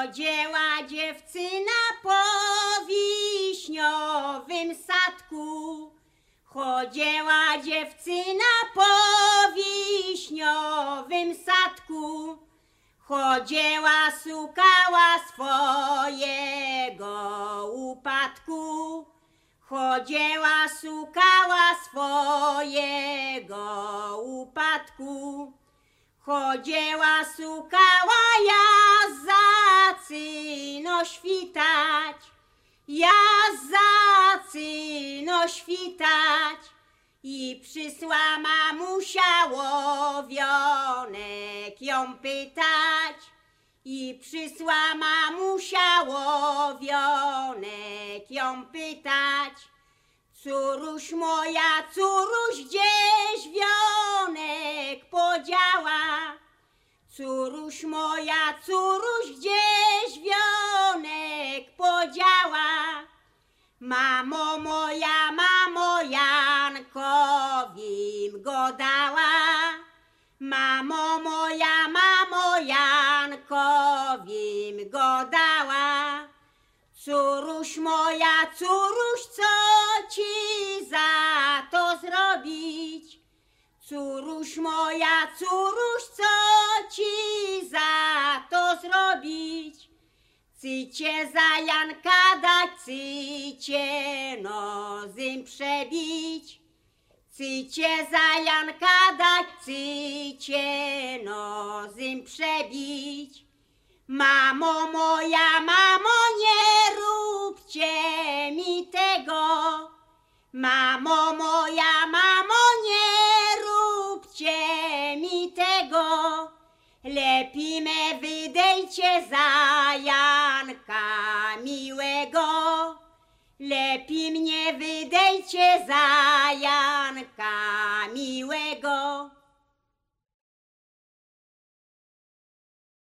Chodziła dziewczyna po wiśniowym sadku. Chodziła dziewczyna po wiśniowym sadku. Chodziła, szukała swojego upadku. Chodziła, szukała swojego upadku. Chodziła, szukała, ja zaczyno świtać. Ja zaczyno świtać. I przysła mamusia Łowionek ją pytać. I przysła mamusia Łowionek ją pytać. Córuś moja, córuś, gdzieś wionek podziała? Córuś moja, córuś, gdzieś wionek podziała? Mamo moja, mamo, Jankowim go dała. Mamo moja, mamo, Jankowim go dała. Córuś moja, córuś, co ci za to zrobić? Córuś moja, córuś, co ci za to zrobić? Cycie za Janka dać, cycie nozym przebić. Cycie za Janka dać, cycie nozym przebić. Mamo moja, mamo, nie róbcie mi tego. Mamo moja, mamo, nie róbcie mi tego. Lepiej me wydejcie za Janka miłego. Lepiej mnie wydejcie za Janka miłego.